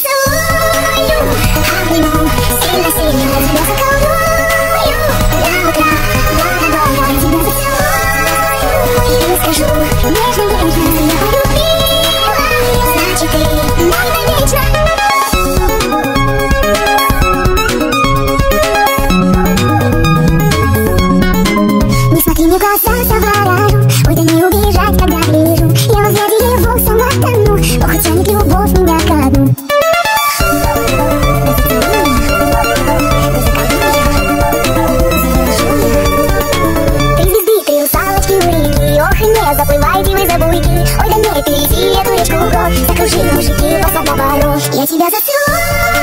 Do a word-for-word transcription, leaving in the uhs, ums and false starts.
поцелую, обниму, сильно-сильно тебя заколдую. До утра, до-до-до, я тебя зацелую и скажу нежно-нежно, что я полюбила. Значит, ты мой навечно. Не смотри мне в глаза, заворажу. Ой, да не убежать, когда гляжу. Я во взгляде его сама тону. Ох, и тянет любовь меня ко дну. Три звезды, три русалочки у реки. Ох, и не заплывайте вы за буйки. Ой, да не перейти эту речку вброд. Закружили мужики вас одного. Я тебя зацелую.